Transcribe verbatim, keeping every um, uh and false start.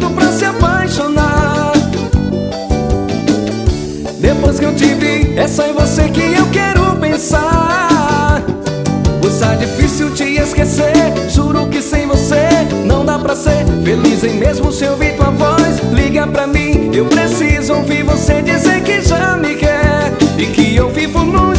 doido pra se apaixonar. Depois que eu te vi, é só em você que eu quero pensar. Pois tá difícil te esquecer, juro que sem você não dá pra ser feliz. Nem mesmo se eu ouvir tua voz, liga pra mim. Eu preciso ouvir você dizer que já me quer e que eu vivo no